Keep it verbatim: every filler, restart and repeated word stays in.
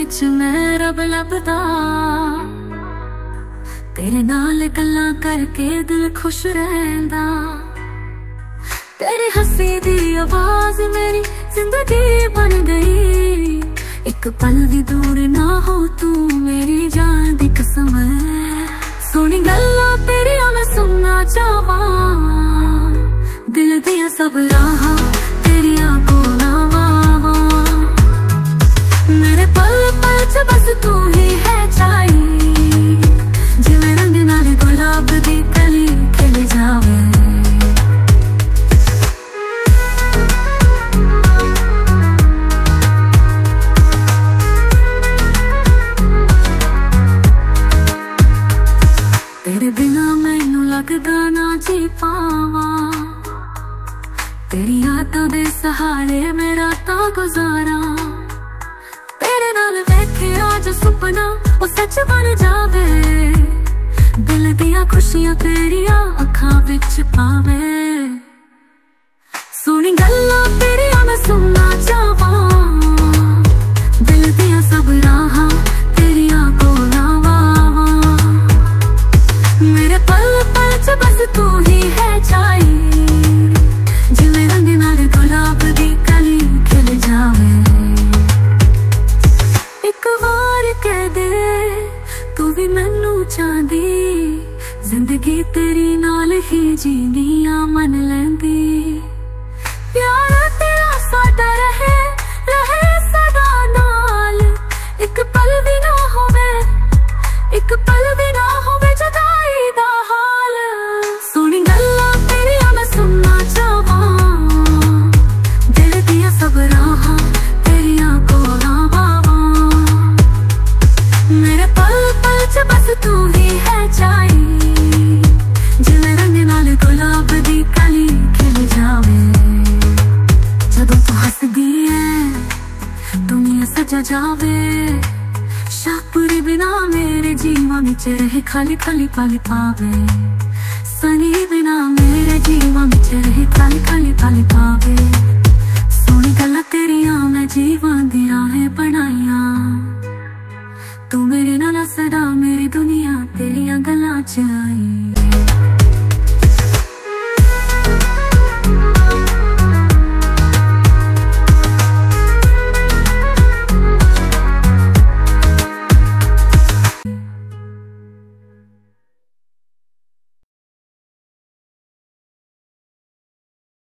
विच मैं रब लभदा, तेरे नाल गल्लां करके दिल खुश रहंदा। तेरी हंसी दी आवाज मेरी जिंदगी बन गई। एक पल भी दूर ना हो तू मेरी जान दी कसम है। सोनी गल्लां तेरियां मैं सुनना चाहवां, दिल दियां सब राहां तेरियां कोलावां। मेरे पल पल च बस तू ही है चाही, जिवें रंग नाल गुलाब दी कली खिल जावे। तेरे बिना मैनू लगदा ना जी पावां, तेरी यादां दे सहारे मेरा ता गुजारा। तेरे नाल वेखिया जो सुपना वो सच बन जावे, दिल दियां खुशियां तेरियां अखां विच पावे। सोनी गल्लां तेरियां मैं सुनना चाहवां, दिल दियां सब राहां तेरियां कोलावां। मेरे पल पल च बस तू ही है चाही, जिवें रंग नाल गुलाब दी कली खिल जावे। एक बार कह दे तू भी मैनू चाहदी, जिंदगी तेरी नाल ही जीनी आ मन लैंदी। प्यार तेरा साडा रहे रहे सदा नाल, एक पल भी ना होवे एक पल भी ना होवे जुदाई दा हाल। सोनी गल्लां तेरियां मैं सुनना चाहवां, दिल दियां सब राहां तेरियां कोलावां। मेरे पल पल च बस तू ही है चाही, जिवें रंग नाल गुलाब दी कली खिल जावे। जदों तू हसदी है दुनिया सजा जावे, शाहपुरी बिना मेरे जीवन विच रहे खाली खाली पल पावे। सनी बिना मेरे जीवन विच रहे खाली खाली पल पावे। सोनी गल्लां तेरियां मैं जीवन दियां है बनाइयां, तू मेरे नाल सदा मेरी दुनिया तेरियां गल्लां च